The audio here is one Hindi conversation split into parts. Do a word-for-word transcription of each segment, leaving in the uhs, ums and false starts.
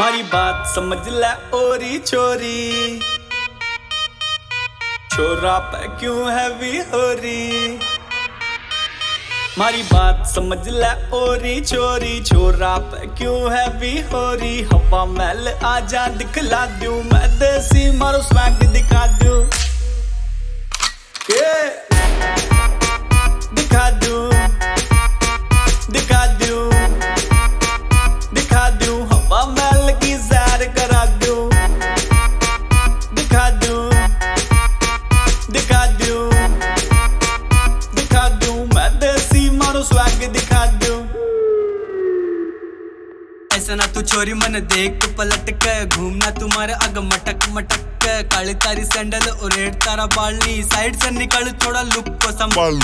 हमारी बात समझ ले ओरी छोरी, छोरा पे क्यों हैवी हो रही। हमारी बात समझ ले ओरी छोरी, छोरा पे क्यों हैवी हो रही। हवा महल आजा दिखला दूं, मैं देसी मारो स्वैग दिखा दूं, के दिखा दूं दिखा दूं दिखा दूं। हवा महल की सैर करा दूं, दिखा दूं दिखा दूं दिखा दूं। मैं देसी मारो स्वैग दिखा दूं। ऐसा ना तू छोरी मन देख पलट के, घूमना तुम्हारे आग मटक मटक के। काली तारी सैंडल और रेड तारा बालनी, साइड से निकल थोड़ा लुक को संभाल।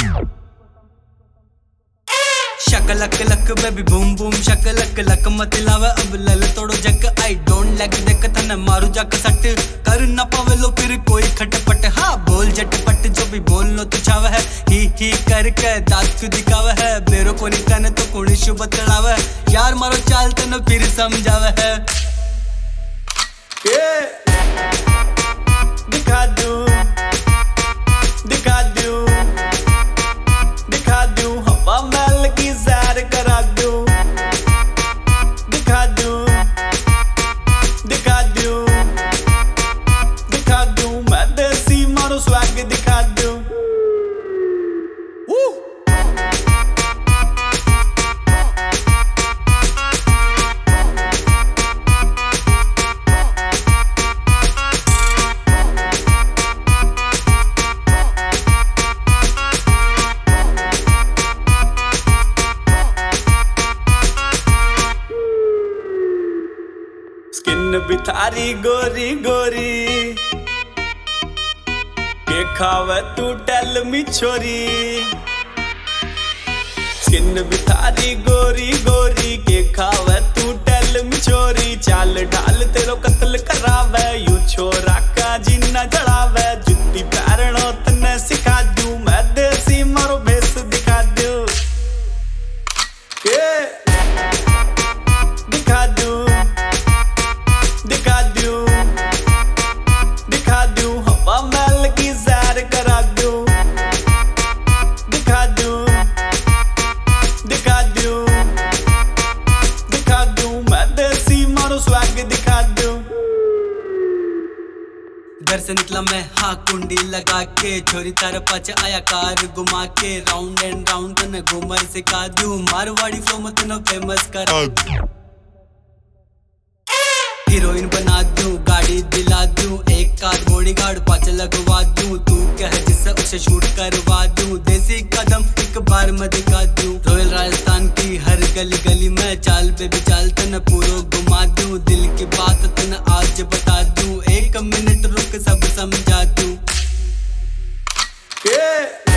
शकलक लक बेबी बूम बूम शकलक लक मत लावे अब लल तोड़ो जक। आई डोंट लाइक देख थन मारू जक सट, कर ना पावे लो फिर कोई खटपट। हाँ बोल झटपट जो भी बोल लो तू छावे है, ही ही करके दांत क्यों दिखावे है। बेरो को निकने तो कुणी शुभ तड़ावे, यार मारो चाल तन फिर समझावे है। के दिखा दूं दिखा दूं दिखा दूं। हवा महल की सैर करा दूं, दिखा दूं दिखा दूं दिखा दूं। मैं देसी मारो स्वैग दिखा दूं। स्किन भी थारी गोरी गोरी, के खावे तू टेल मी छोरी। स्किन भी थारी गोरी गोरी, के खावे तू टेल मी छोरी। चाल ढाल तेरो कत्ल करावे, यू छोरा का जीना जड़ावे। जुत्ती पैरणो तने सिखा दूं, मैं देसी मारो भेस दिखा दूं, के दिखा दूं दिखा दूं दिखा दूं। हवा महल की सैर करा दूं, दिखा दूं दिखा दूं दिखा दूं। मैं देसी मारो स्वैग दिखा दूं। घर से निकला मैं हाँ कुंडी लगा के, छोरी तार पाछ आया कार घुमा के। राउंड एंड राउंड तने घूमर सिखा दूं, मारवाड़ी फ्लो में तने फेमस करा। हीरोइन बना दूं, गाड़ी दिला दूं, एक आध बॉडीगार्ड पाछ लगवा दूं। तू कह जिससे उसे शूट करवा दूं, देसी कदम एक बार मैं दिखा दूं। रॉयल राजस्थान की हर गली गली में चाल बेबी चाल तन पूरो घुमा दूं। दिल की बात तन आज बता दूं, एक मिनट रुक सब समझा दूं, के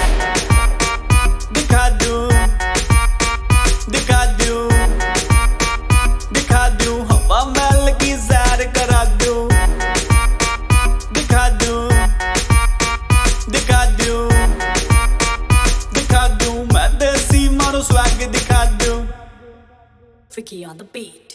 दिखा दूं दिखा दूं दिखा दूं। हवा महल की सैर करा दूं, दिखा दूं दिखा दूं दिखा दूं। मैं देसी मारो स्वैग दिखा दूं। Freaky on the beat.